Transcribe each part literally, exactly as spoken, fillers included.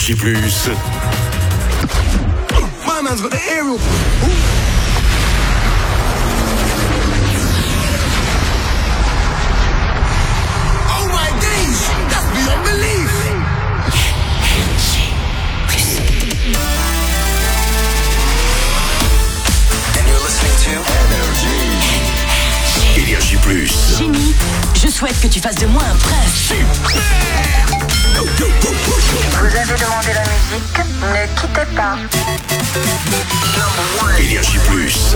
Énergie Plus. My man's got the aerial. Oh my days, that's beyond belief. And you're listening to Énergie. Énergie Plus. Jimmy, je souhaite que tu fasses de moi un prince. Vous avez demandé la musique, ne quittez pas. Énergie Plus.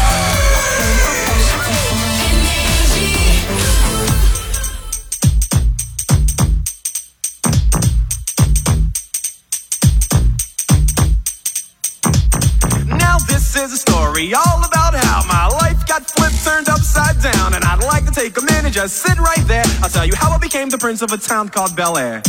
Now this is a story all about how my life got flipped, turned upside down, and I'd like to take a minute, just sit right there. I'll tell you how I became the prince of a town called Bel Air.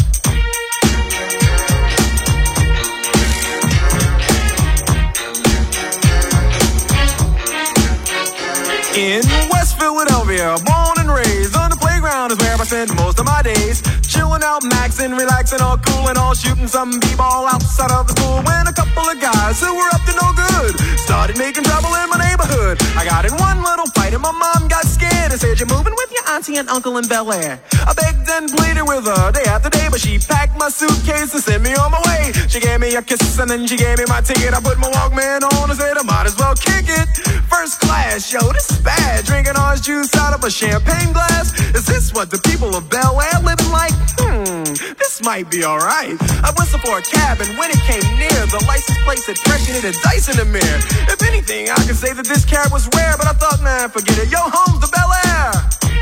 In West Philadelphia, born and raised on the playground is where I spent most of my days. Chilling out, maxing, relaxing, all cool and all shooting some b-ball outside of the school. When a couple of guys who were up to no good started making trouble in my neighborhood. I got in one little fight and my mom got scared and said, "You're moving with your auntie and uncle in Bel Air." I begged and pleaded with her day after day, but she packed my suitcase and sent me on my way. She gave me a kiss and then she gave me my ticket. I put my Walkman on and said I might as well kick it. First class, yo, this is bad. Drinking orange juice out of a champagne glass. Is this what the people of Bel Air living like? Hmm, this might be alright. I whistled for a cab and when it came near, the license plate said pregnant and dice in the mirror. If anything, I could say that this cab was rare, but I thought, man, forget it. Yo, home's the Bel Air.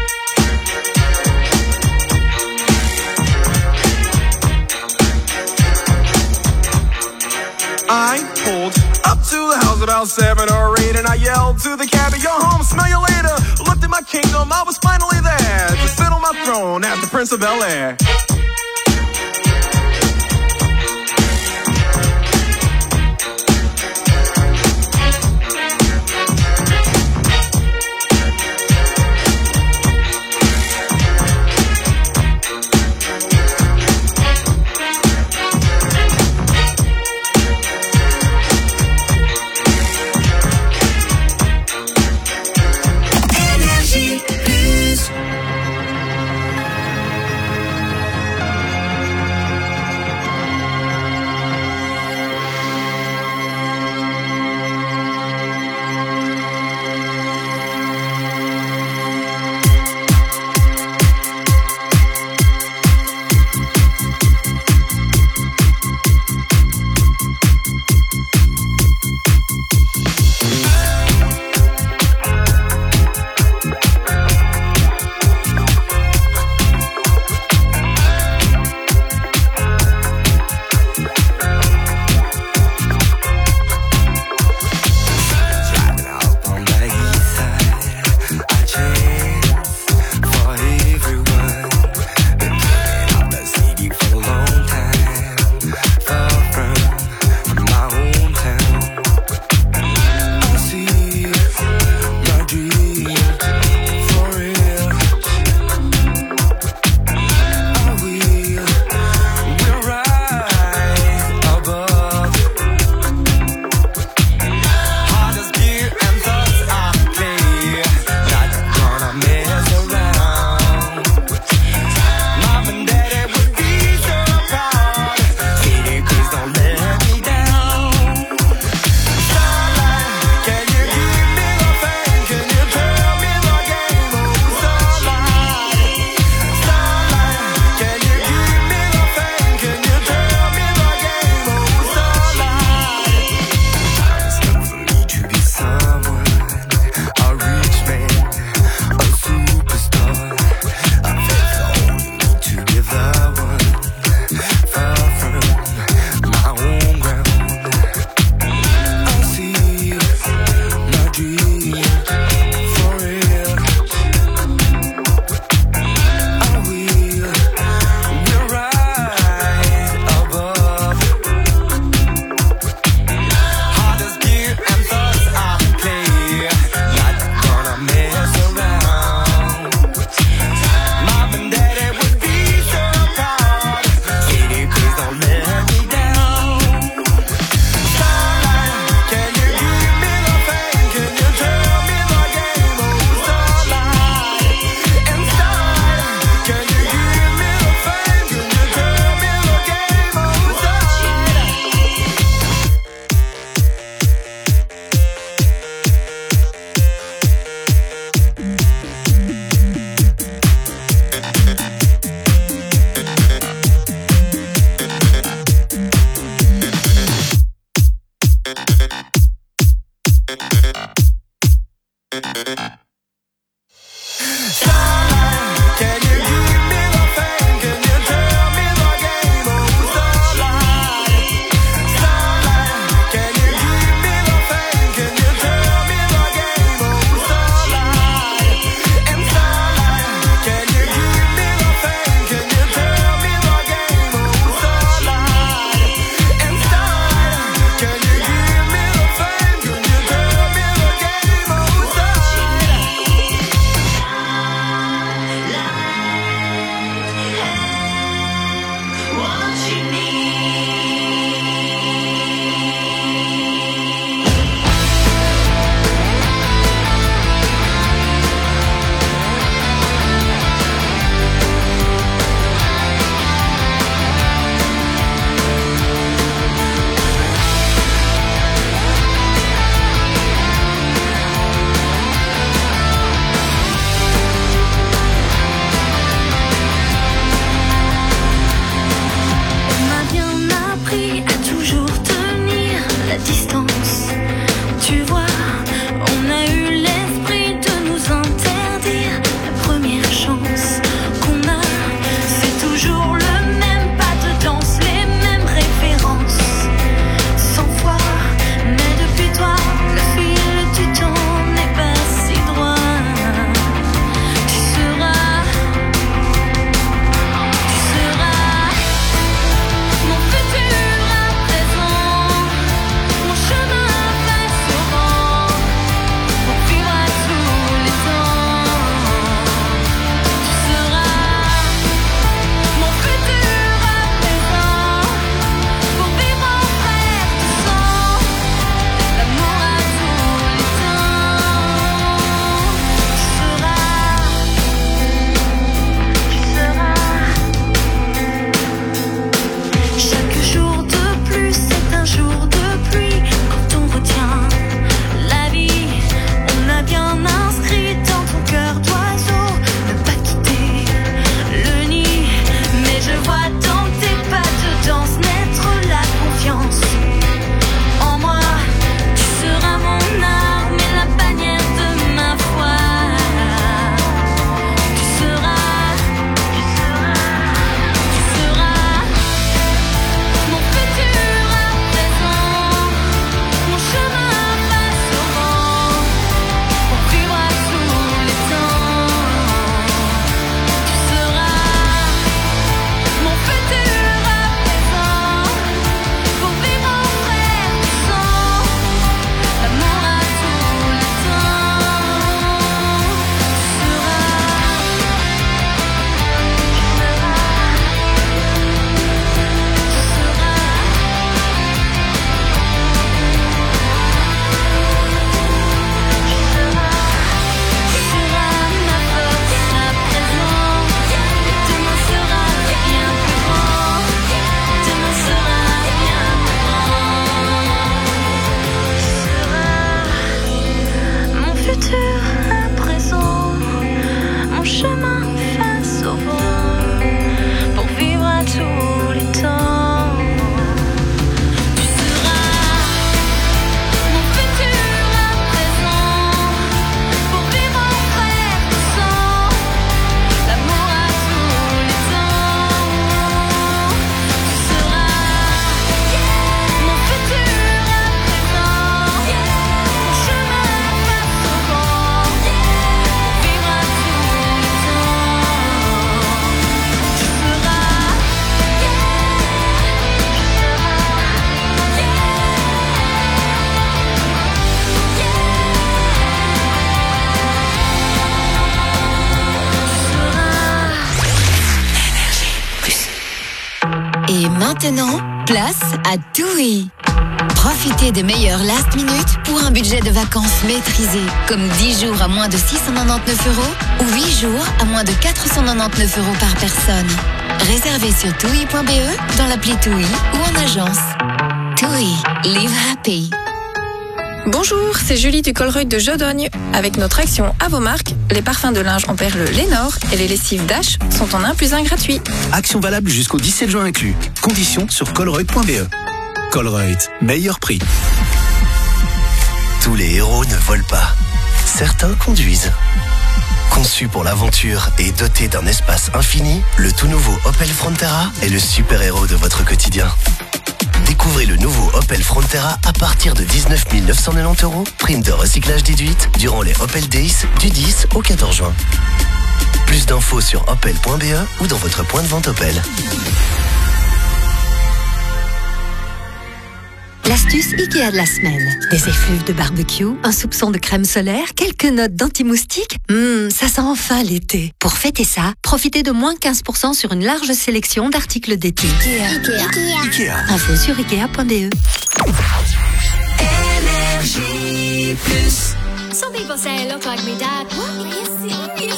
I pulled up to the house about seven or eight, and I yelled to the cabbie, "Yo, home, smell you later." Looked at my kingdom, I was finally there to sit on my throne as the Prince of Bel Air. Maintenant, place à TUI. Profitez des meilleurs last minute pour un budget de vacances maîtrisé, comme dix jours à moins de six cent quatre-vingt-dix-neuf euros ou huit jours à moins de quatre cent quatre-vingt-dix-neuf euros par personne. Réservez sur tui point b e, dans l'appli TUI ou en agence. TUI, live happy. Bonjour, c'est Julie du Colruyt de Jodogne. Avec notre action à vos marques, les parfums de linge en perles Lénore et les lessives Dash sont en un plus un gratuit. Action valable jusqu'au dix-sept juin inclus. Conditions sur colruyt point b e. Colruyt, meilleur prix. Tous les héros ne volent pas. Certains conduisent. Conçu pour l'aventure et doté d'un espace infini, le tout nouveau Opel Frontera est le super-héros de votre quotidien. Découvrez le nouveau Opel Frontera à partir de dix-neuf mille neuf cent quatre-vingt-dix euros, prime de recyclage déduite, durant les Opel Days du dix au quatorze juin. Plus d'infos sur opel point b e ou dans votre point de vente Opel. L'astuce Ikea de la semaine. Des effluves de barbecue, un soupçon de crème solaire, quelques notes d'anti-moustique. Hum, ça sent enfin l'été. Pour fêter ça, profitez de moins quinze pour cent sur une large sélection d'articles d'été. Ikea. Ikea. Ikea. Ikea. Info sur ikea point b e. Énergie plus. Some people say I look like me dad. What? Are you serious?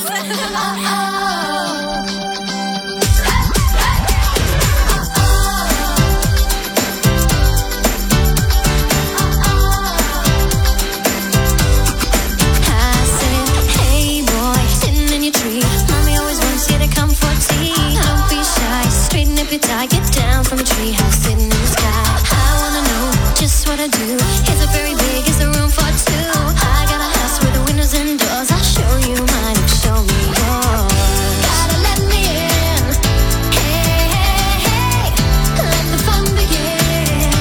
I get down from a treehouse sitting in the sky. I wanna know just what I do. Is it very big? Is there room for two? I got a house with the windows and doors. I'll show you mine and show me yours. Gotta let me in. Hey, hey, hey, let the fun begin.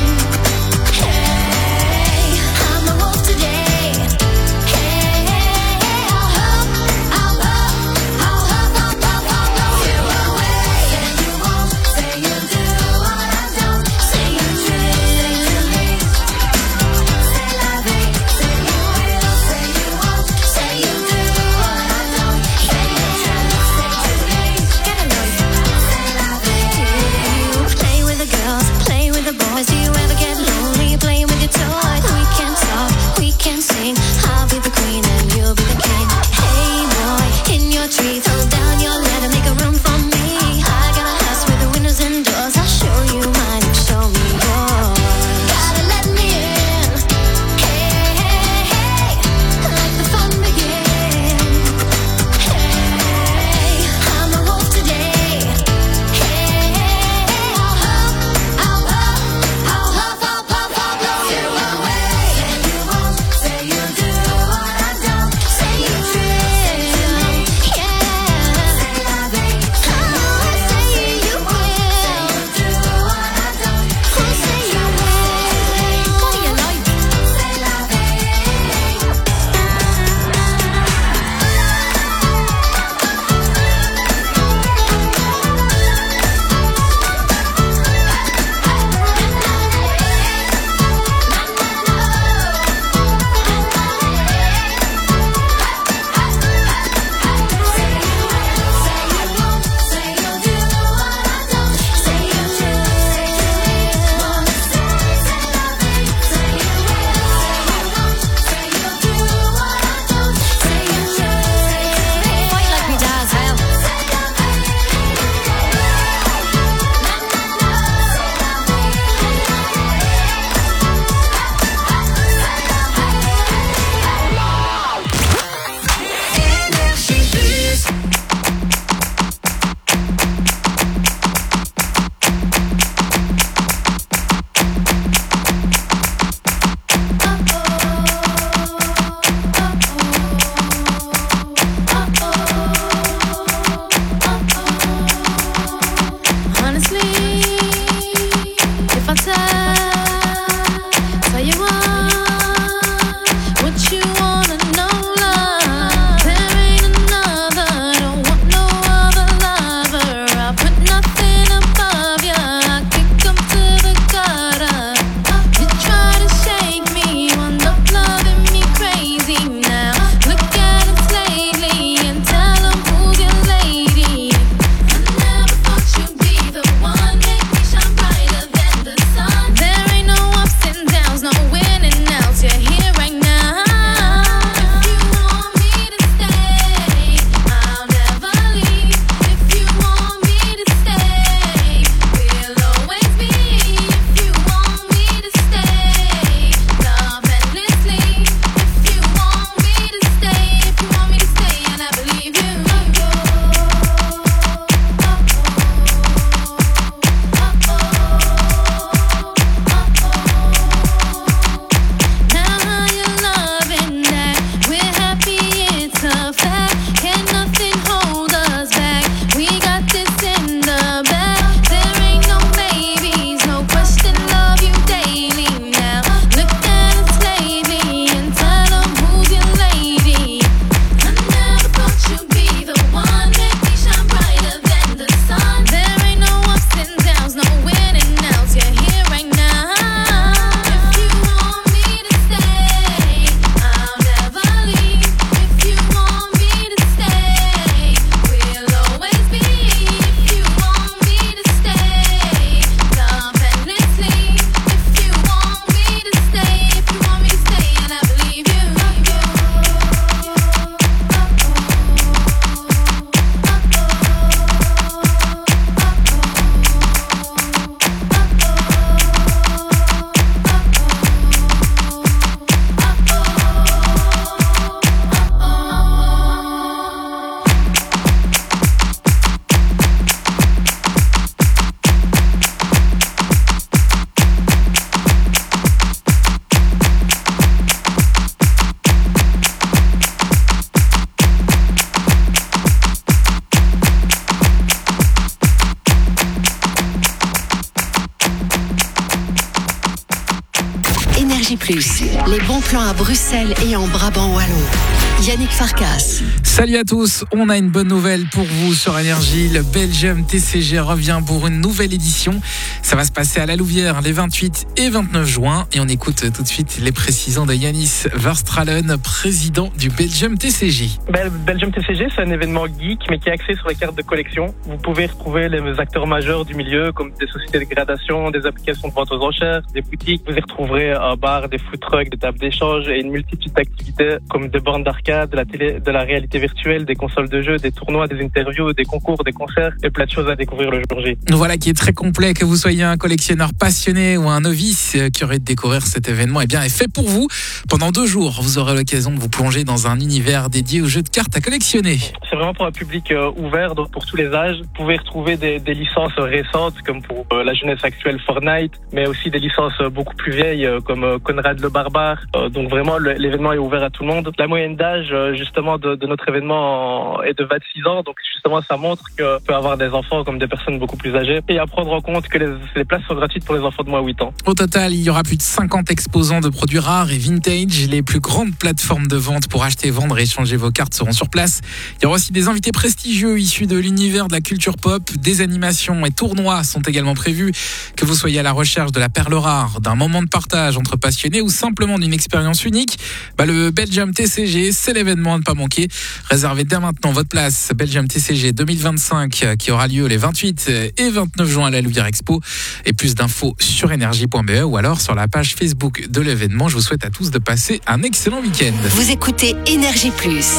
Hey, I'm the wolf today. Hey, hey, hey, I'll huff, I'll huff, I'll huff, I'll huff, I'll huff you away. And you won't say you do. plus, les bons plans à Bruxelles et en Brabant wallon. Yannick Farkas. Salut à tous, on a une bonne nouvelle pour vous sur Énergie. Le Belgium T C G revient pour une nouvelle édition. Ça va se passer à la Louvière les vingt-huit et vingt-neuf juin. Et on écoute tout de suite les précisions de Yannis Verstralen, président du Belgium T C G. Ben, le Belgium T C G, c'est un événement geek, mais qui est axé sur les cartes de collection. Vous pouvez retrouver les acteurs majeurs du milieu, comme des sociétés de gradation, des applications de vente aux enchères, des boutiques. Vous y retrouverez un bar, des food trucks, des tables d'échange et une multitude d'activités, comme des bornes d'arcade, de la télé, de la réalité virtuelle, des consoles de jeux, des tournois, des interviews, des concours, des concerts et plein de choses à découvrir le jour J. Voilà qui est très complet, que vous soyez un collectionneur passionné ou un novice qui aurait de découvrir cet événement, eh bien, est fait pour vous. Pendant deux jours, vous aurez l'occasion de vous plonger dans un univers dédié aux jeux de cartes à collectionner. C'est vraiment pour un public euh, ouvert, donc pour tous les âges. Vous pouvez retrouver des, des licences récentes, comme pour euh, la jeunesse actuelle Fortnite, mais aussi des licences euh, beaucoup plus vieilles, euh, comme euh, Conrad le Barbare. Euh, donc vraiment, le, l'événement est ouvert à tout le monde. La moyenne d'âge, euh, justement, de, de notre événement est de vingt-six ans, donc justement, ça montre qu'on peut avoir des enfants comme des personnes beaucoup plus âgées. Et à prendre en compte que les, les places sont gratuites pour les enfants de moins de huit ans. Au total, il y aura plus de cinquante exposants de produits rares et vintage. Les plus grandes plateformes de vente pour acheter, vendre et échanger vos cartes seront sur place. Il y aura aussi des invités prestigieux issus de l'univers de la culture pop. Des animations et tournois sont également prévus. Que vous soyez à la recherche de la perle rare, d'un moment de partage entre passionnés ou simplement d'une expérience unique, bah le Belgium T C G, c'est l'événement à ne pas manquer. Réservez dès maintenant votre place Belgium T C G deux mille vingt-cinq qui aura lieu les vingt-huit et vingt-neuf juin à la Louvière Expo. Et plus d'infos sur énergie point b e ou alors sur la page Facebook de l'événement. Je vous souhaite à tous de passer un excellent week-end. Vous écoutez Énergie Plus.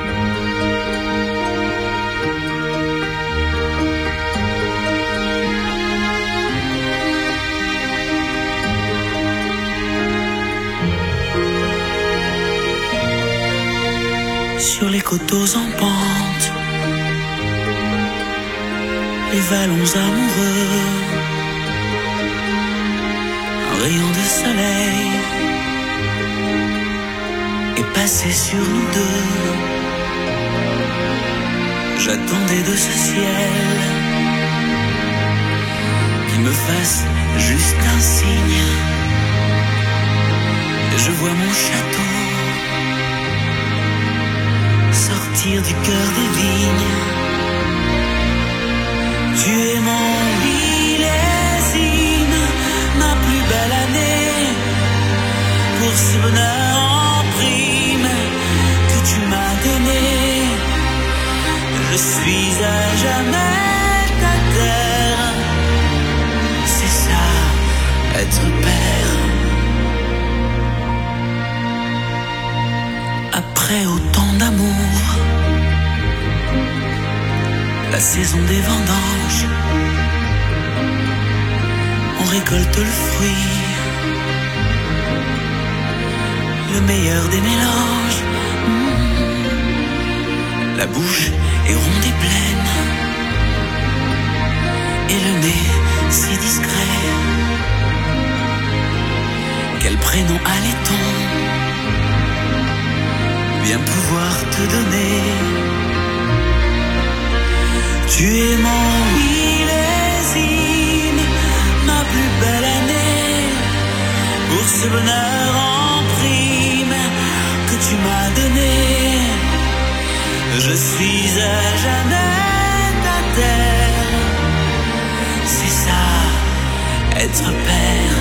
Sur les coteaux en pente, les vallons amoureux, un rayon de soleil est passé sur nous deux. J'attendais de ce ciel qu'il me fasse juste un signe. Et je vois mon château sortir du cœur des vignes. Tu es mon millésime, ma plus belle année, pour ce bonheur en prime que tu m'as donné. Je suis à jamais ta terre, c'est ça, être père. Après autant d'amour, la saison des vendanges, on récolte le fruit, le meilleur des mélanges. Mmh. La bouche est ronde et pleine, et le nez si discret. Quel prénom allait-on bien pouvoir te donner? Tu es mon millésime, ma plus belle année, pour ce bonheur en prime que tu m'as donné. Je suis à jamais ta terre, c'est ça, être père.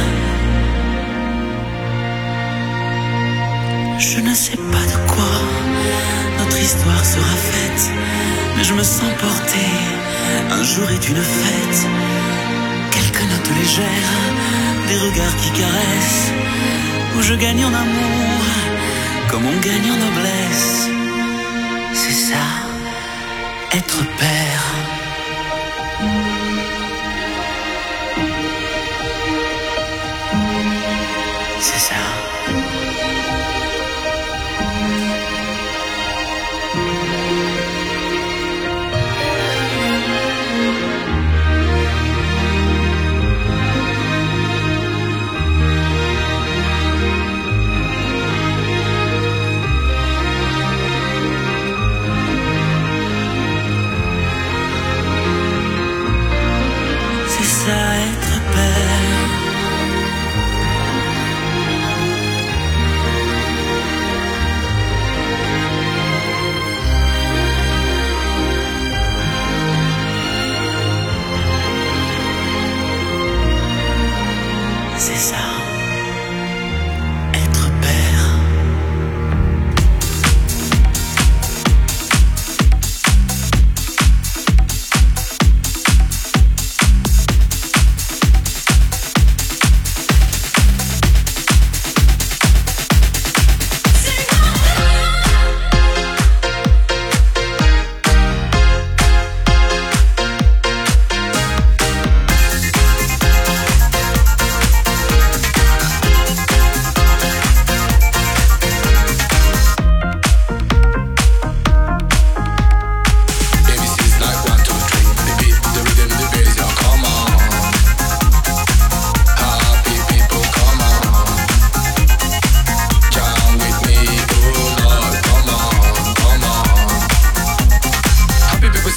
Je ne sais pas de quoi notre histoire sera faite, mais je me sens porté, un jour est une fête. Quelques notes légères, des regards qui caressent, où je gagne en amour, comme on gagne en noblesse. C'est ça, être père. C'est ça.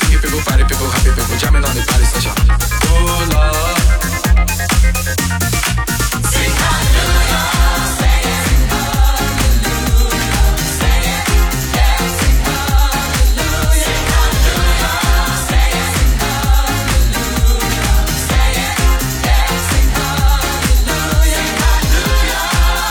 singing people, party people, happy people, jamming on the party session. Oh Lord. Sing hallelujah, sing it. Sing hallelujah, sing it. Yeah, sing hallelujah. Sing hallelujah, sing it. Sing hallelujah, sing it. Yeah, sing hallelujah. Sing hallelujah.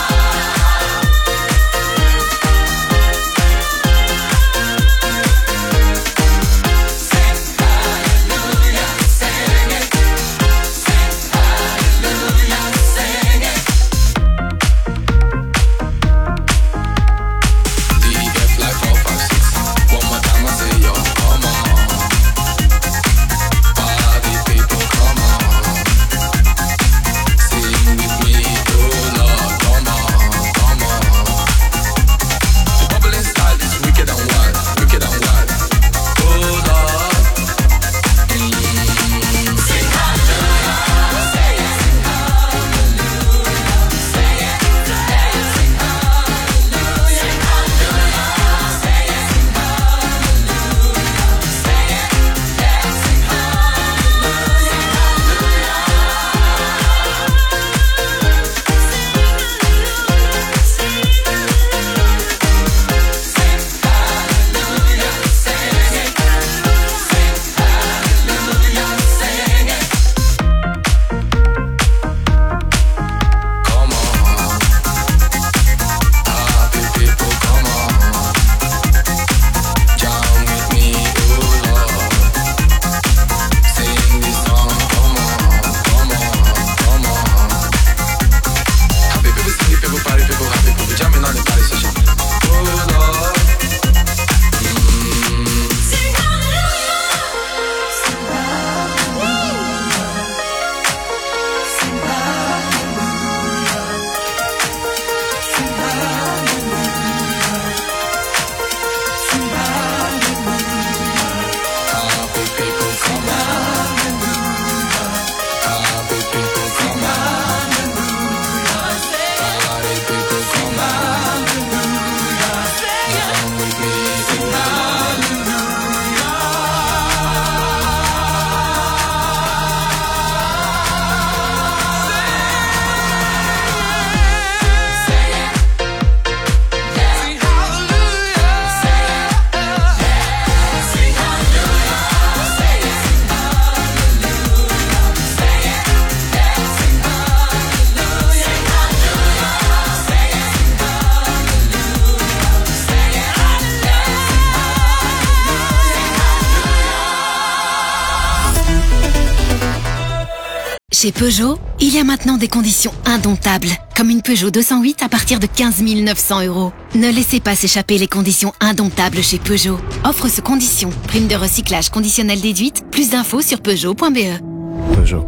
Chez Peugeot, il y a maintenant des conditions indomptables, comme une Peugeot deux cent huit à partir de quinze mille neuf cents euros. Ne laissez pas s'échapper les conditions indomptables chez Peugeot. Offre sous condition, prime de recyclage conditionnelle déduite, plus d'infos sur peugeot point b e. Peugeot.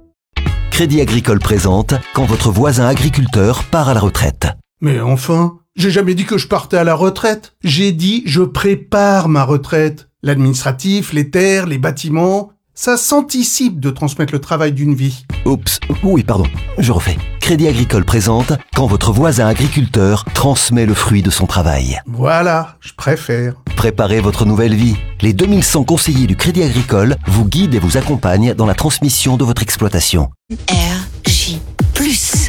Crédit Agricole présente quand votre voisin agriculteur part à la retraite. Mais enfin, j'ai jamais dit que je partais à la retraite. J'ai dit je prépare ma retraite. L'administratif, les terres, les bâtiments... ça s'anticipe de transmettre le travail d'une vie. Oups, oui pardon, je refais. Crédit Agricole présente quand votre voisin agriculteur transmet le fruit de son travail. Voilà, je préfère. Préparez votre nouvelle vie. Les deux mille cent conseillers du Crédit Agricole vous guident et vous accompagnent dans la transmission de votre exploitation. R J plus.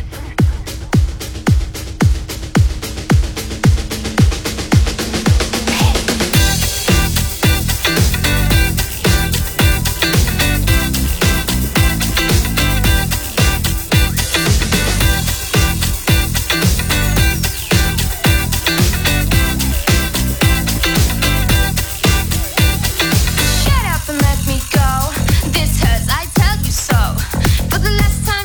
Shut up and let me go. This hurts, I tell you so. For the last time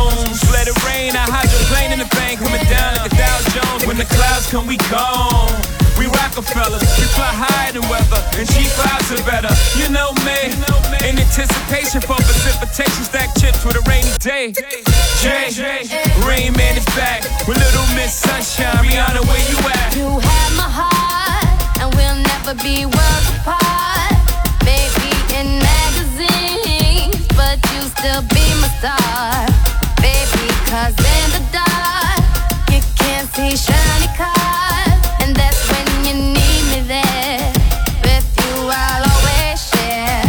Jones. Let it rain, I hydroplane in the bank, coming down like a Dow Jones. When the clouds come, we gone. We Rockefellers, we fly higher than weather, and cheap vibes are better. You know me, in anticipation for precipitation, stack chips with a rainy day. Jay, Rain Man is back with Little Miss Sunshine. Rihanna, where you at? You have my heart, and we'll never be worlds apart. Maybe in magazines, but you still be my star. Baby, cause in the dark, you can't see shiny cars. And that's when you need me there. With you I'll always share.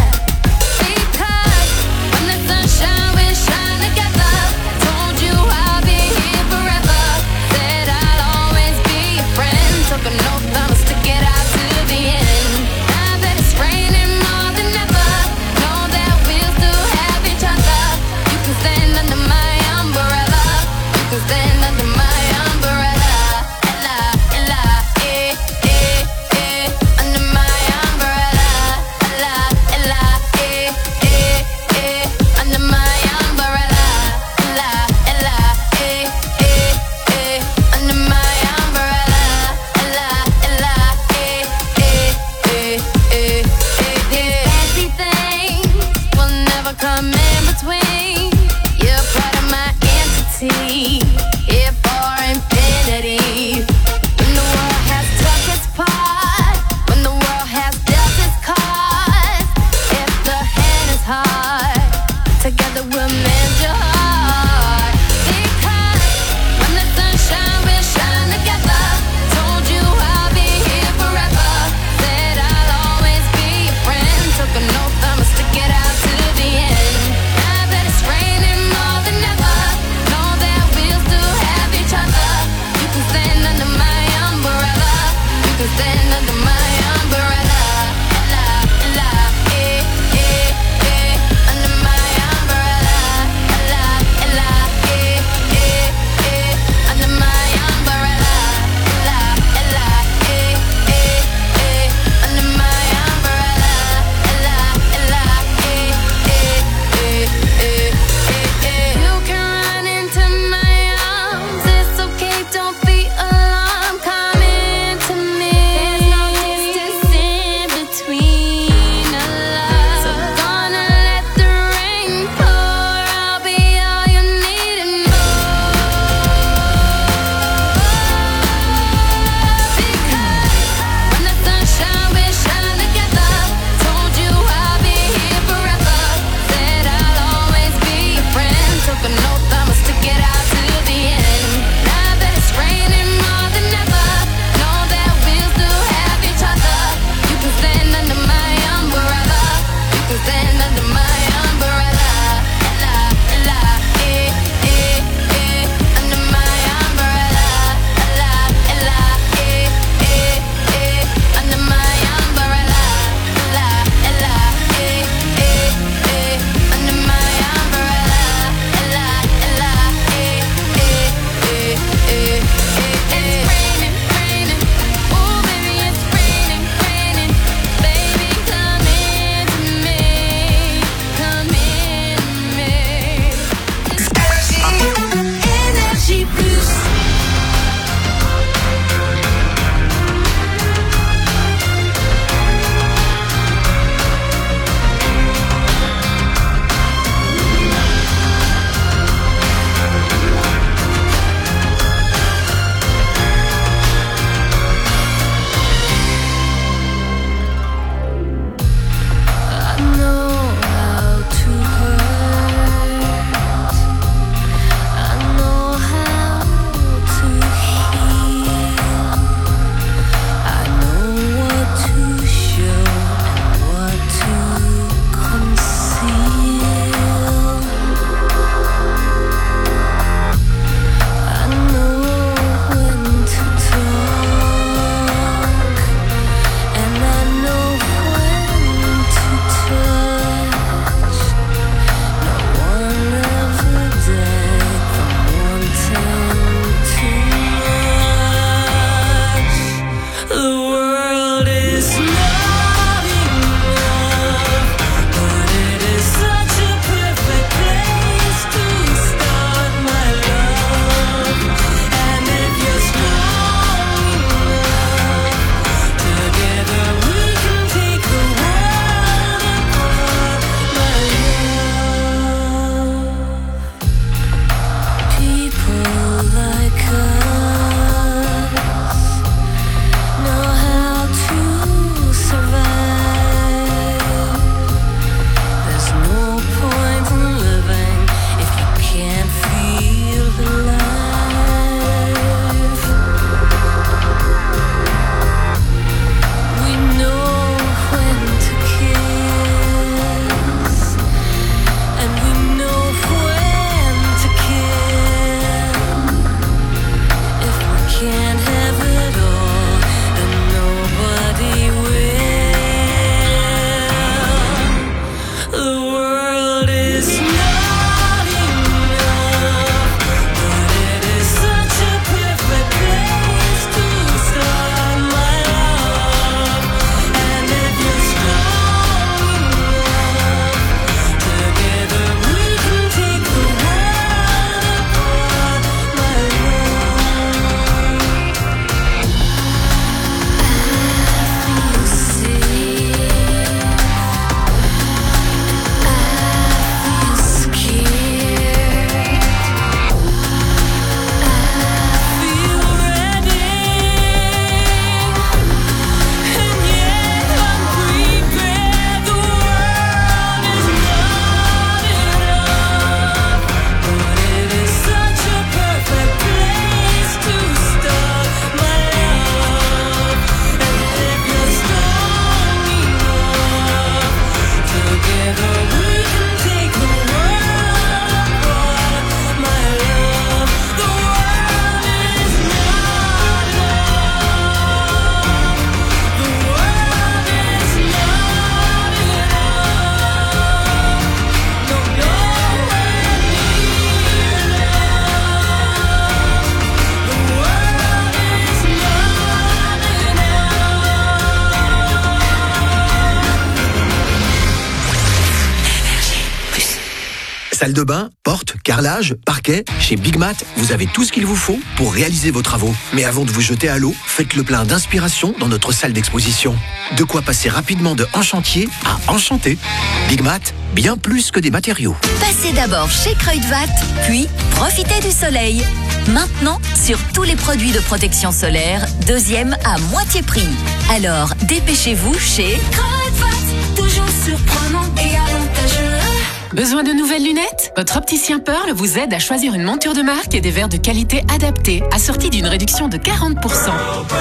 Because when the sunshine will shine together. Told you I'll be here forever. Said I'll always be your friend. Took an oath I'ma stick it out to the end. Now that it's raining more than ever, know that we'll still have each other. You can stand under my umbrella. You can stand under my umbrella. Ella, Ella, eh, eh, eh. Under my umbrella. Ella, Ella, eh, eh, eh. Under my umbrella. Ella, Ella, eh, eh, eh. Under my umbrella. Ella, Ella, eh, eh, eh, eh, eh, eh. Fancy things will never come in between. You're part of my entity, here for infinity. When the world has took its part, when the world has dealt its cards, if the hand is hard, together we'll mend your heart. Because when the sunshine will shine together. Told you I'll be here forever. Said I'll always be your friend. Took an oath I'ma stick it out to the end. Now that it's raining more than ever, know that we'll Salle de bain, porte, carrelage, parquet. Chez Big Mat, vous avez tout ce qu'il vous faut pour réaliser vos travaux. Mais avant de vous jeter à l'eau, faites le plein d'inspiration dans notre salle d'exposition. De quoi passer rapidement de en chantier à enchanté. Big Mat, bien plus que des matériaux. Passez d'abord chez Kruidvat, puis profitez du soleil. Maintenant, sur tous les produits de protection solaire, deuxième à moitié prix. Alors, dépêchez-vous chez Kruidvat, toujours surprenant et avantageux. Besoin de nouvelles lunettes? Votre opticien Pearl vous aide à choisir une monture de marque et des verres de qualité adaptés, assortis d'une réduction de quarante pour cent.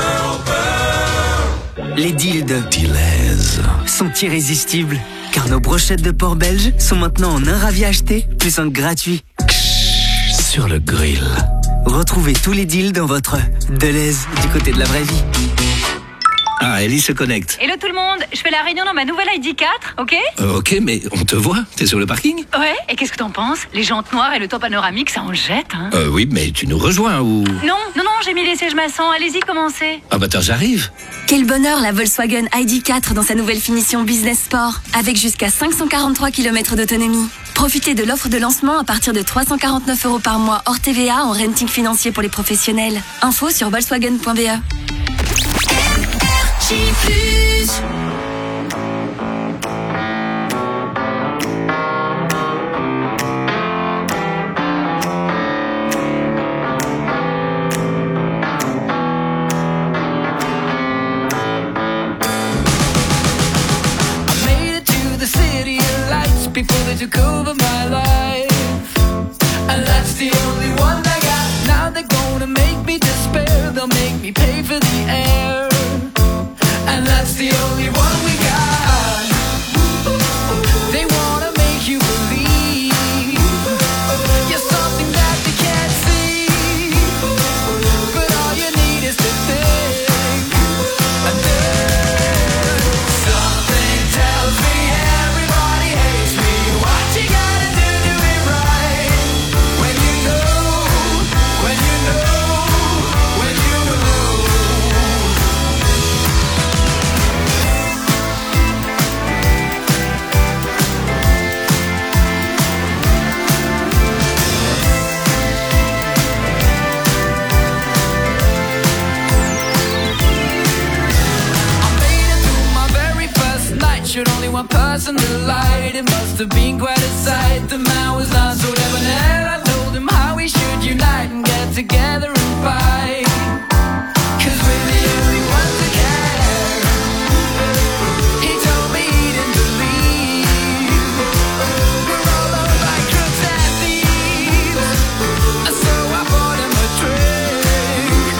Les deals de Dealers sont irrésistibles, car nos brochettes de porc belge sont maintenant en un ravi acheté, plus un gratuit. Sur le grill. Retrouvez tous les deals dans votre Deleuze du côté de la vraie vie. Ah, Ellie se connecte. Hello tout le monde, je fais la réunion dans ma nouvelle I D quatre, ok? Euh, ok, mais on te voit, t'es sur le parking? Ouais, et qu'est-ce que t'en penses? Les jantes noires et le toit panoramique, ça en jette, hein? Euh, oui, mais tu nous rejoins ou... Non, non, non, j'ai mis les sièges maçons, allez-y, commencez. Ah bah attends, j'arrive. Quel bonheur la Volkswagen I D quatre dans sa nouvelle finition Business Sport, avec jusqu'à cinq cent quarante-trois kilomètres d'autonomie. Profitez de l'offre de lancement à partir de trois cent quarante-neuf euros par mois hors T V A en renting financier pour les professionnels. Info sur volkswagen point b e. Plus. People that took over my life, and that's the only one I got. Now they're gonna make me despair. They'll make me pay for the air, and that's the only one we got. They wanna make you believe you're something that they can't see, but all you need is to think. And then something tells me everybody hates me. What you gotta do to be right? When you know, when you know, when you know. I made it through my very first night. Should only one person delight. It must have been quite a sight. The man was not so debonair. I told him how we should unite and get together and fight. 'Cause we're the only ones that care. He told me he didn't believe we're all owned by crooks and thieves. So I bought him a drink.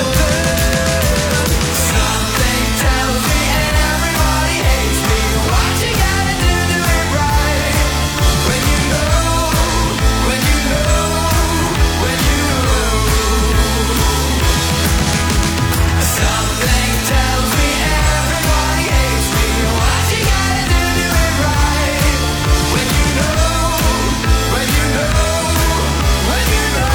Something tells me everybody hates me. What you gotta do to be right? When you know, when you know, when you know. Something tells me everybody hates me. What you gotta do to be right? When you know, when you know, when you know.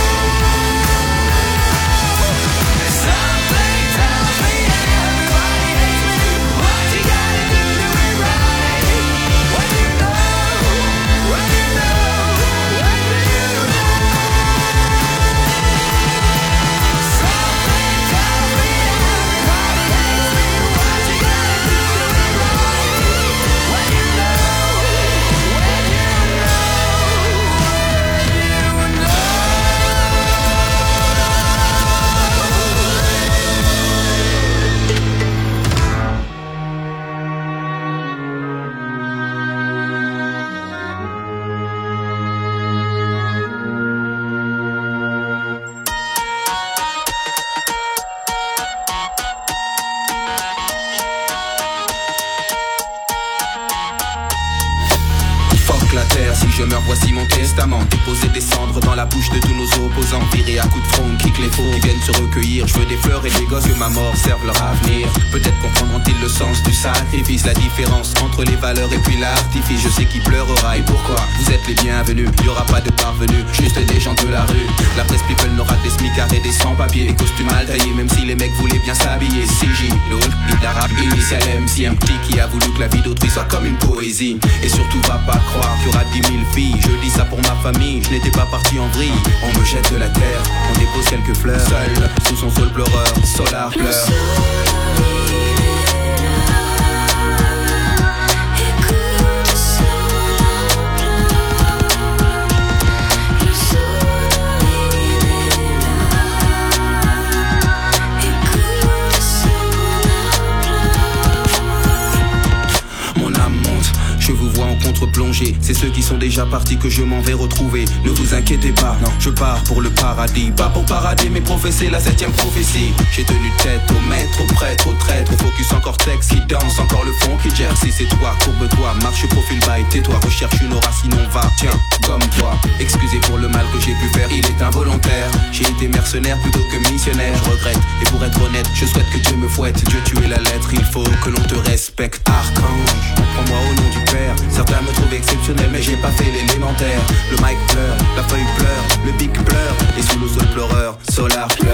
Something tells me everybody hates me. What you gotta do to be right? When you know, when you know, when you know. Something tells me everybody hates me. What you gotta do to be right? When you know, when you Fuck la terre, si je meurs, voici mon testament. Déposer des cendres dans la bouche de tous nos opposants. Virer à coups de front, kick les faux qui viennent se recueillir. Je veux des fleurs et des gosses, que ma mort serve leur avenir. Peut-être comprendront-ils le sens du sacrifice. La différence entre les valeurs et puis l'artifice. Je sais qui pleurera et pourquoi. Vous êtes les bienvenus, y aura pas de parvenus, juste des gens de la rue. La presse people n'aura des smicards et des sans-papiers. Les costumes mal taillés, même si les mecs voulaient bien s'habiller. C J, le hall, l'arabe, initial M C. Un petit qui a voulu que la vie d'autrui soit comme une poésie. Et surtout va pas croire qu'il y aura dix mille filles. Je dis ça pour ma famille, je n'étais pas parti en vrille. On me jette de la terre, on dépose quelques fleurs. Seul, sous son sol pleureur, Solar pleure. Je vous vois en contre-plongée, c'est ceux qui sont déjà partis que je m'en vais retrouver. Ne vous inquiétez pas, non, je pars pour le paradis. Pas pour parader mais professer la septième prophétie. J'ai tenu tête au maître, au prêtre, au traître. Au focus en cortex qui danse, encore le fond qui gère. Si c'est toi, courbe-toi, marche profil bas et tais-toi. Recherche une aura sinon va, tiens, comme toi. Excusez pour le mal que j'ai pu faire, il est involontaire. J'ai été mercenaire plutôt que missionnaire, je regrette. Et pour être honnête, je souhaite que Dieu me fouette. Dieu tu es la lettre, il faut que l'on te respecte. Archange, prends-moi au nom du Père. Certains me trouvent exceptionnel mais j'ai pas fait l'élémentaire. Le mic pleure, la feuille pleure, le big pleure. Et sous le sol pleureur, Solar pleure.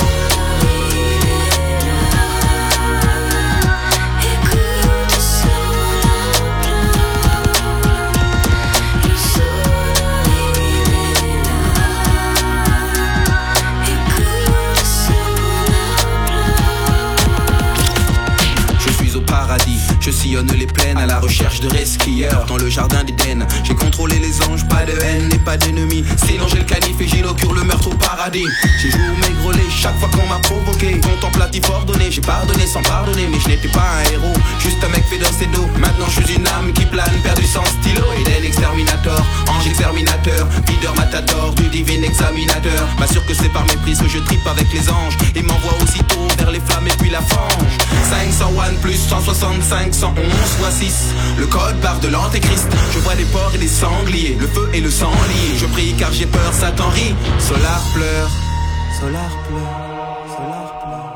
Je sillonne les plaines à la recherche de resquilleurs. Dans le jardin d'Éden, j'ai contrôlé les anges, pas de haine et pas d'ennemis. Sinon j'ai le canif et j'inaugure le meurtre au paradis. J'ai joué au maigrelet chaque fois qu'on m'a provoqué. Contemplatif ordonné, j'ai pardonné sans pardonner. Mais je n'étais pas un héros, juste un mec fait d'un sédo. Maintenant je suis une âme qui plane, perdu sans stylo. Eden exterminator, ange exterminateur, videur matador du divin examinateur. M'assure que c'est par mépris que je tripe avec les anges. Et m'envoie aussitôt vers les flammes et puis la fange. cinq cent un plus cent soixante-cinq cent onze fois six, le code barre de l'antéchrist. Je vois des porcs et des sangliers, le feu et le sang liés. Je prie car j'ai peur, Satan rit. Solar pleure, Solar pleure, Solar pleure.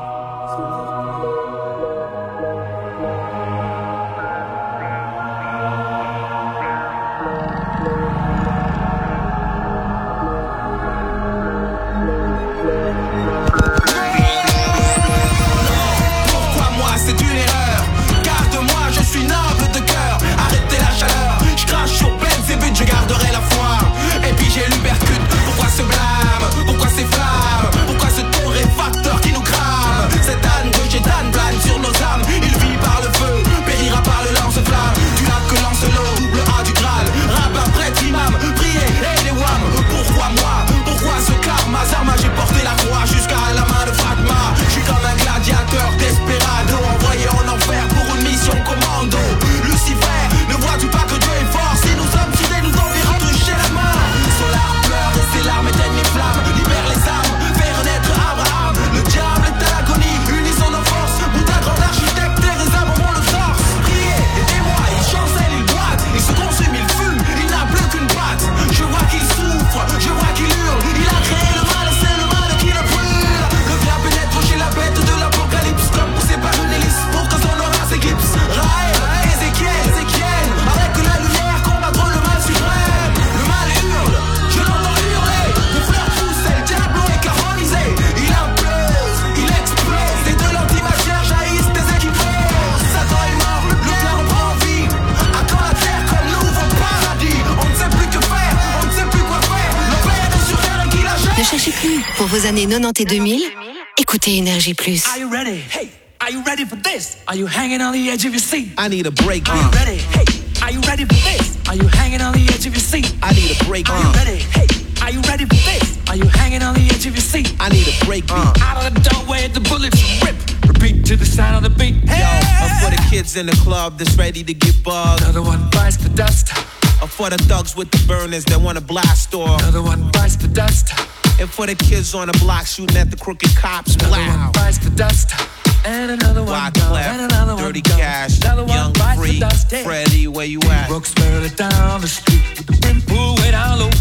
Je garderai la foi. Et puis j'ai l'ubercute. Pourquoi ce blâme? Pourquoi ces flammes? Pourquoi ce torréfacteur qui nous crame? Cet âne de Gédane plane sur nos âmes. Il vit par le feu, périra par le lance-flamme. Du lac que lance l'eau, le A du Graal. Rabbin, prêtre, imam, prier et les wham. Pourquoi moi? Pourquoi ce karma? Zarma, j'ai porté la croix jusqu'à la main de Fatma. Je suis comme un gladiateur desperado, envoyé en enfer pour une mission commando. Lucifer, ne vois-tu pas que Dieu est fort? Si nous sommes soudés, nous enverrons toucher la main. Solar pleure et ses larmes éteignent les flammes. Libère les âmes, fait renaître Abraham. Le diable est à l'agonie, unissons nos forces. Bouddha, grand architecte, Teresa, maman le torse. Priez, aidez-moi, il chancelle, il boite. Il se consume, il fume, il n'a plus qu'une patte. Je vois qu'il souffre, je vois qu'il hurle. Il a créé le mal, c'est le mal qui le brûle. Le bien pénètre chez la bête de l'apocalypse. Comme poussé par une hélice pour que son aura s'éclipse. Raël, Ézéchiel, Ézéchiel, avec la lumière combattre le mal suprême. Le mal hurle, je l'entends hurler. Les fleurs poussent, le diable est carbonisé. Il implose, il explose. Et de l'antimatière jaillissent des équipements. Satan est mort, le bien reprend vie. À quand la terre comme nouveau paradis? On ne sait plus que faire, on ne sait plus quoi faire. Le père est sur terre et qui la gère. Ne cherchez plus. Pour vos années quatre-vingt-dix et deux mille, écoutez Énergie Plus. Are you ready? Hey, are you ready for this? Are you hanging on the edge of your seat? I need a break. Are you ready? Hey, are you ready for this? Are you hanging on the edge of your seat? I need a break. Are you ready? Hey, are you ready for this? Are you hanging on the edge of your seat? I need a break. Uh. Out of the doorway, the bullets rip. Repeat to the sound of the beat. Hey! Yo, I'm for the kids in the club that's ready to get bugged. Another one bites the dust. I'm for the thugs with the burners that wanna blast off. Another one bites the dust. And for the kids on the block shooting at the crooked cops. Another Wow. one bites the dust. And another one Why gone, Clef, and another one Dirty gone. Cash, Another one Young bites Free, the dust. Hey. Freddie, where you at? Brooks murder down the street with the brim pulled way down low.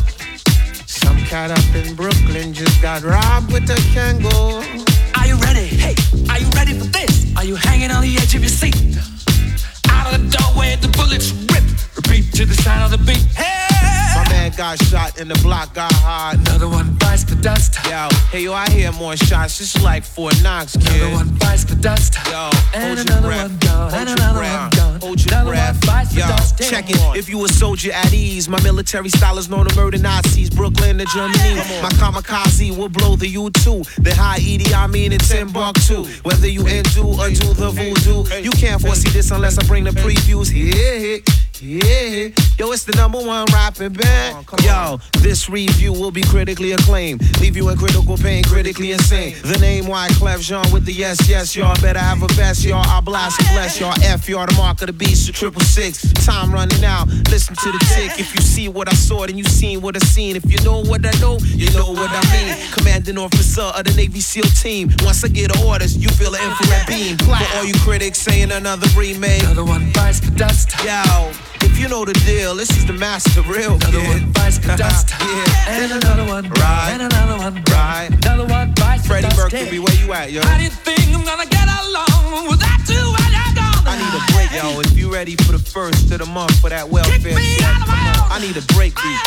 Some cat up in Brooklyn just got robbed with a Kangol. Are you ready? Hey, are you ready for this? Are you hanging on the edge of your seat? Out of the doorway, the bullets rip. Repeat to the sound of the beat. Hey! My man got shot and the block got hard. Another one bites the dust. Yo, hey yo, I hear more shots, just like Fort Knox, kid. Another one bites the dust. Yo, and hold another your one breath. gone. Hold And your another breath. one gone. Hold your another breath. one bites the Yo, dust. check it. If you a soldier at ease, my military style is known to murder Nazis. Brooklyn to Germany. My kamikaze will blow the U two. The high Edie, I mean in Timbuktu. Whether you undo or do the voodoo, you can't foresee this unless I bring the previews. Yeah, yeah. Yo, it's the number one rapping band. Yo, this review will be critically acclaimed. Leave you in critical pain, critically insane. The name Wyclef Jean with the yes, yes, y'all better have a best, y'all. I blast and bless y'all. F y'all, the mark of the beast, the triple six. Time running out, listen to the tick. If you see what I saw, then you seen what I seen. If you know what I know, you know what I mean. Commanding officer of the Navy SEAL team. Once I get orders, you feel an infrared beam. For all you critics saying another remake, another one bites the dust. Yo, if you know the deal, this is the master real. Another kid. one bites the dust. Yeah. And another one. Right. And another one. Right. Another one bites Freddie the dust. Mercury, where you at, yo? How do you think I'm gonna get along without you when you're gone? I need a break, yo. If you ready for the first of the month for that welfare Kick me shit, out of my house. I need a break beat.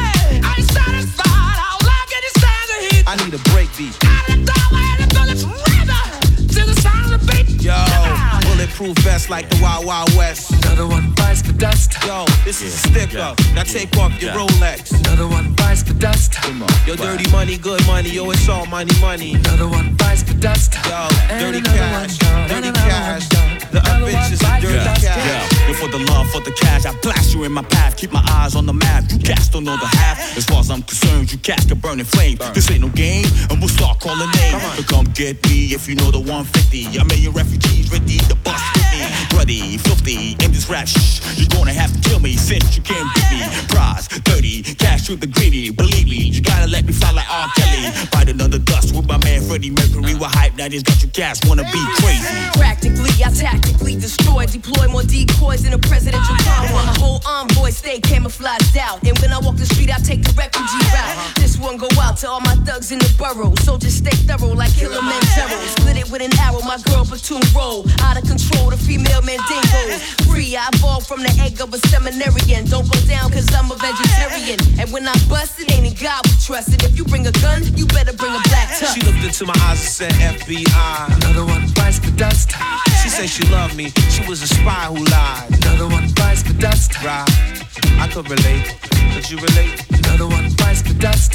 I ain't satisfied. How long can you stand the heat? I need a break beat. Out of the doorway, the bullets rather to the sound of the beat. Yo, bulletproof vest like the Wild Wild West. Another one bites the dust. Yo, this is a sticker. Now take off your Rolex. Another one bites the dust. Yo, dirty money, good money. Yo, it's all money, money. Another one bites the dust. Yo, dirty cash, dirty cash. The up bitches are dirty cash. Yeah, you're for the love, for the cash. I blast you in my path. Keep my eyes on the map. You cats don't know the half. As far as I'm concerned, you cats a burning flame. This ain't no game, and we'll start calling names. So come get me if you know the one fifty. A million refugees ready to bust with me. Bloody, filthy, in this rap shh. You're gonna have to kill me since you can't beat me. Prize, dirty, cash to the greedy. Believe me, you gotta let me fly like R. Kelly. Biting under dust with my man Freddie Mercury. With hype that is got your cats wanna be crazy. Practically, I tactically destroy, deploy more decoys in a presidential convoy. My whole envoy stay camouflaged out, and when I walk the street, I take the refugee route. This one go out to all my thugs in the borough. Soldiers stay thorough like Kilimanjaro. Split it with an arrow, my girl platoon roll. Out of control, the female mandingo. Free, I evolved from the egg of a seminarian. Don't go down cause I'm a vegetarian. And when I bust it, ain't in God we trust it. If you bring a gun, you better bring a black tux. She looked into my eyes and said F B I. Another one bites the dust. She said she loved me. She was a spy who lied. Another one bites the dust. Right, I could relate. Could you relate? Another one bites the dust.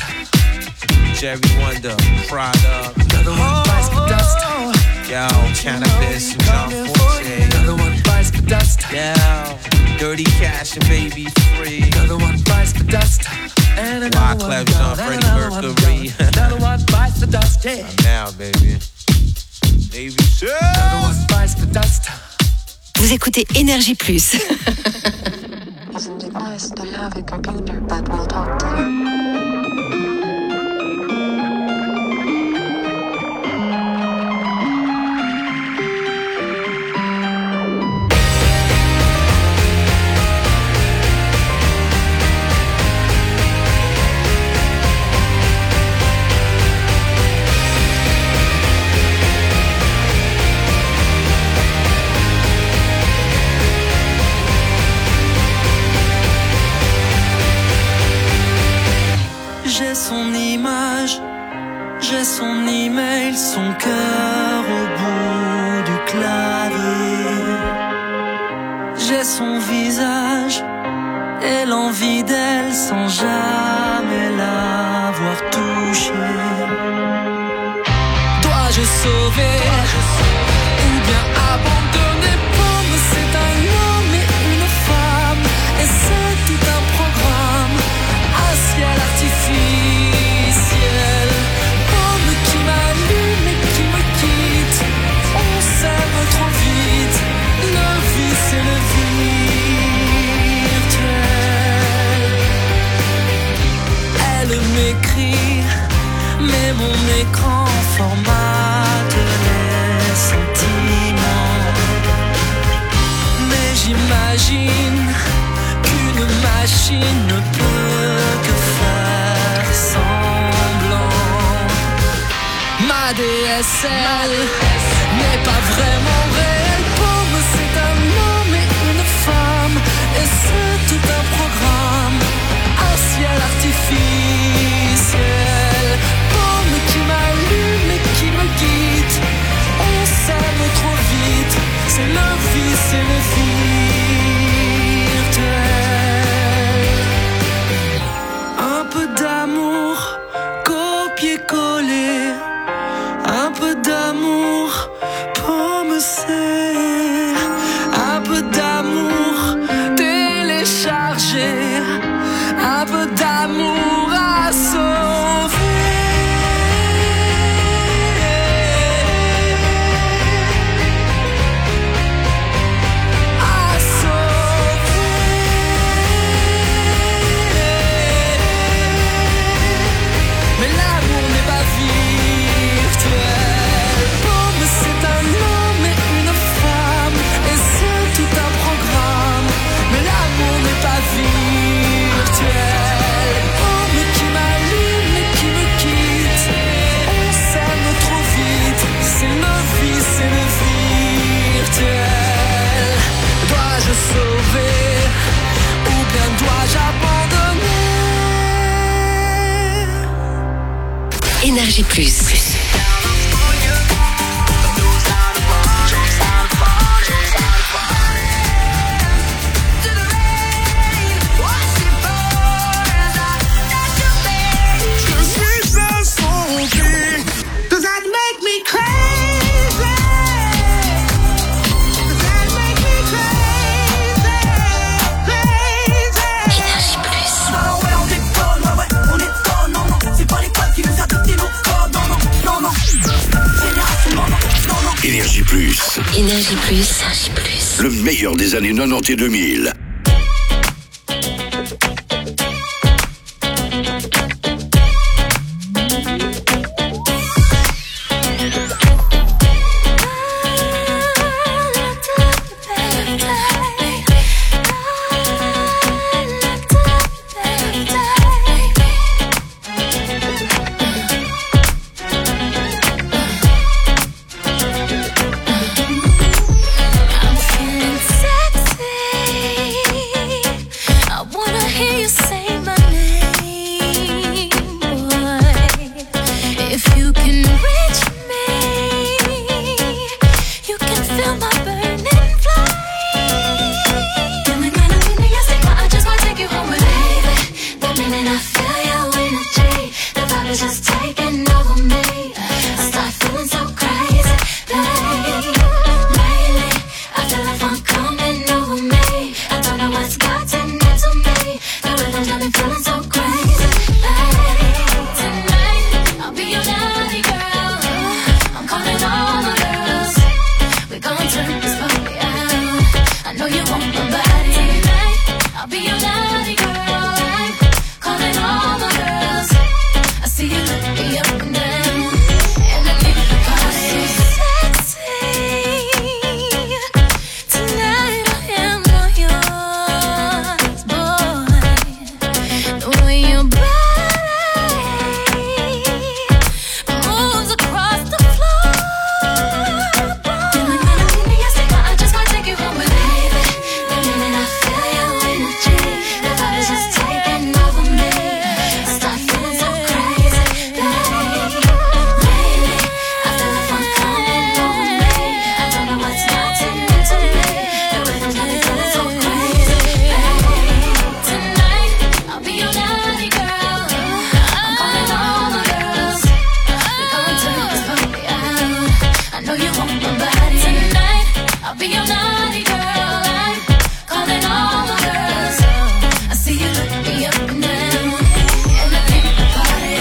Jerry Wonder, Prada. Another one bites the dust. Yo, cannabis and John Forte. Another one bites the dust. Yo, dirty cash and baby free. Another one bites the dust. And another one gone. Freddie Mercury. Another one bites the dust. Yeah. Now, baby. Baby, another one bites the dust. Vous écoutez Énergie Plus. Isn't it nice to have a computer that will talk to you? J'ai son image, j'ai son email, son cœur au bout du clavier. J'ai son visage et l'envie d'elle sans jamais l'avoir touchée. Dois-je sauver ou bien abandonner? Pomme, c'est un homme et une femme, et c'est tout un programme. Un ciel artificiel, pomme qui m'allume et qui me quitte. On s'aime trop vite, le vice et le virtuel. Elle m'écrit, mais mon écran formate les sentiments. Mais j'imagine qu'une machine ne peut que faire semblant. Ma D S L n'est pas vraiment réelle. Pomme, c'est un homme et une femme, et c'est tout un programme. Un ciel artificiel. Pomme, coller, un peu d'amour pour me serrer, un peu d'amour téléchargé, un peu d'amour à sauver. À sauver. Mais l'amour n'est pas virtuel. Pour moi c'est un homme et une femme, et c'est tout un programme. Mais l'amour n'est pas virtuel. Homme qui m'allume et qui me quitte, on s'aime trop vite. C'est le vie, c'est le virtuel. Dois-je sauver ou bien dois-je abandonner? Énergie Plus. Does that make me crazy? Does that make me crazy? Crazy. Énergie Plus. Ah ouais, on déconne, ouais, ouais, on déconne, non, non. C'est pas les codes qui nous a dicté nos codes, non, non, non, non. Génération, non, non, non, non. Énergie Plus. Énergie Plus. Énergie Plus. Le meilleur des années quatre-vingt-dix et deux mille. I'm feeling sexy. I wanna hear you say my name, boy. If you can reach me, you can feel my burning flame. You're the kind of feeling you say, I just wanna take you home with me, baby. The minute I feel your energy, the vibe is just taking over me. I start feeling so crazy, babe. Lately, I feel like I'm coming over me. I don't know what's gotten into me. The rhythm's got me feeling so crazy, babe. Tonight, I'll be your naughty girl. I'm calling all the girls. We're gonna turn this party out. I know you want my body. Tonight, I'll be your naughty girl. I'm calling all the girls. I see you look me up and down, and I need the party sexy. Tonight I am all yours, boy. The way your body moves across the floor, boy. You're the kind of feeling you say, I just wanna take you home with me, baby. The minute I feel your energy, the vibe is just taking over me. I start feeling so crazy, babe. Lately, I feel like I'm coming over me. I don't know what's gotten into me. The rhythm's got me feeling so crazy, babe. Tonight, I'll be your naughty girl. I'm calling all the girls. We're gonna turn this party out. I know you want my body. Tonight, I'll be your naughty girl. I'm calling all the girls. I see you look me up and down, and I need the party.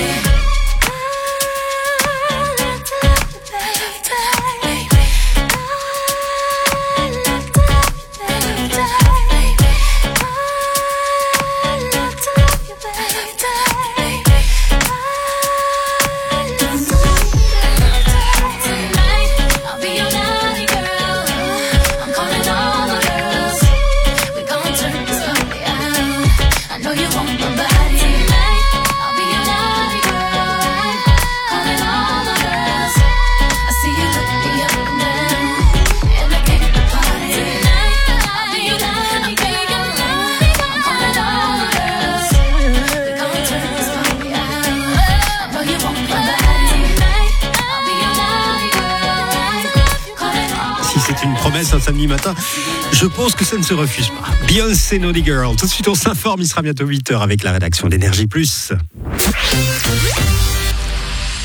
Tonight, I'll be your naughty girl. I'm calling all the girls. We're gonna turn this party out. I know you want my body. Tonight, I'll be your naughty girl. I'm calling all the girls. I see you look me up and down, and I came to party. Tonight, I'll be your naughty girl. I'm calling all the girls. We're gonna turn this party out. I know you want my body. Tonight, I'll be your naughty girl. Calling all Si c'est une promesse un samedi matin, je pense que ça ne se refuse pas. Beyoncé Naughty Girl. Tout de suite, on s'informe. Il sera bientôt huit heures avec la rédaction d'Énergie Plus.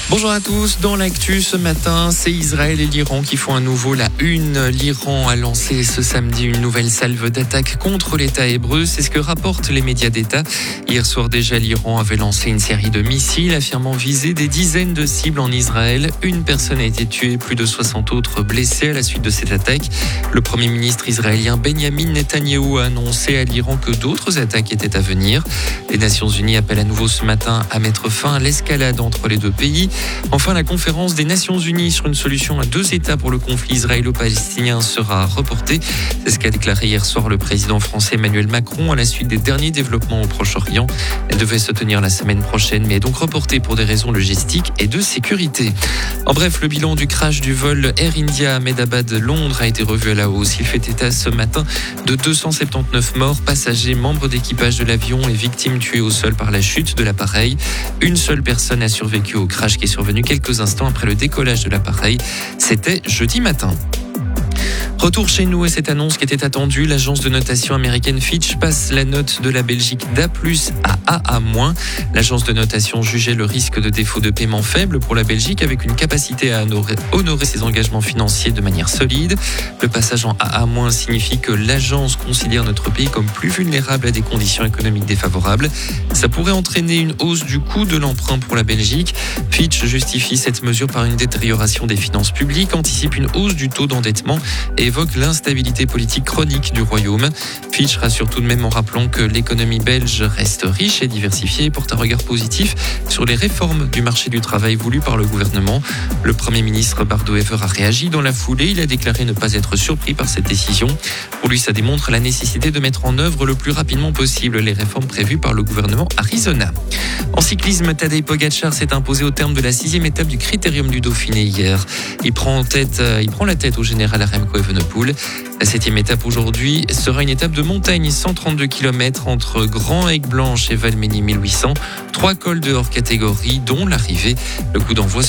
Bonjour à tous, dans l'actu ce matin, c'est Israël et l'Iran qui font à nouveau la une. L'Iran a lancé ce samedi une nouvelle salve d'attaques contre l'État hébreu, c'est ce que rapportent les médias d'État. Hier soir déjà, l'Iran avait lancé une série de missiles affirmant viser des dizaines de cibles en Israël. Une personne a été tuée, plus de soixante autres blessées à la suite de cette attaque. Le Premier ministre israélien Benjamin Netanyahou a annoncé à l'Iran que d'autres attaques étaient à venir. Les Nations Unies appellent à nouveau ce matin à mettre fin à l'escalade entre les deux pays. Enfin, la conférence des Nations Unies sur une solution à deux États pour le conflit israélo-palestinien sera reportée. C'est ce qu'a déclaré hier soir le président français Emmanuel Macron à la suite des derniers développements au Proche-Orient. Elle devait se tenir la semaine prochaine, mais est donc reportée pour des raisons logistiques et de sécurité. En bref, le bilan du crash du vol Air India Ahmedabad-Londres a été revu à la hausse. Il fait état ce matin de deux cent soixante-dix-neuf morts, passagers, membres d'équipage de l'avion et victimes tuées au sol par la chute de l'appareil. Une seule personne a survécu au crash qui est survenu quelques instants après le décollage de l'appareil. C'était jeudi matin. Retour chez nous et cette annonce qui était attendue, l'agence de notation américaine Fitch passe la note de la Belgique d'A plus à A A moins. L'agence de notation jugeait le risque de défaut de paiement faible pour la Belgique avec une capacité à honorer, honorer ses engagements financiers de manière solide. Le passage en A A moins signifie que l'agence considère notre pays comme plus vulnérable à des conditions économiques défavorables. Ça pourrait entraîner une hausse du coût de l'emprunt pour la Belgique. Fitch justifie cette mesure par une détérioration des finances publiques, anticipe une hausse du taux d'endettement et évoque l'instabilité politique chronique du Royaume. Fitch rassure tout de même en rappelant que l'économie belge reste riche et diversifiée et porte un regard positif sur les réformes du marché du travail voulues par le gouvernement. Le Premier ministre Bardo Wever a réagi dans la foulée. Il a déclaré ne pas être surpris par cette décision. Pour lui, ça démontre la nécessité de mettre en œuvre le plus rapidement possible les réformes prévues par le gouvernement Arizona. En cyclisme, Tadej Pogacar s'est imposé au terme de la sixième étape du Critérium du Dauphiné hier. Il prend, en tête, il prend la tête au général Remco Evenepoel. La septième étape aujourd'hui sera une étape de montagne, cent trente-deux kilomètres entre Grand-Aigues-Blanche et Valménie mille huit cents. Trois cols de hors catégorie, dont l'arrivée. Le coup d'envoi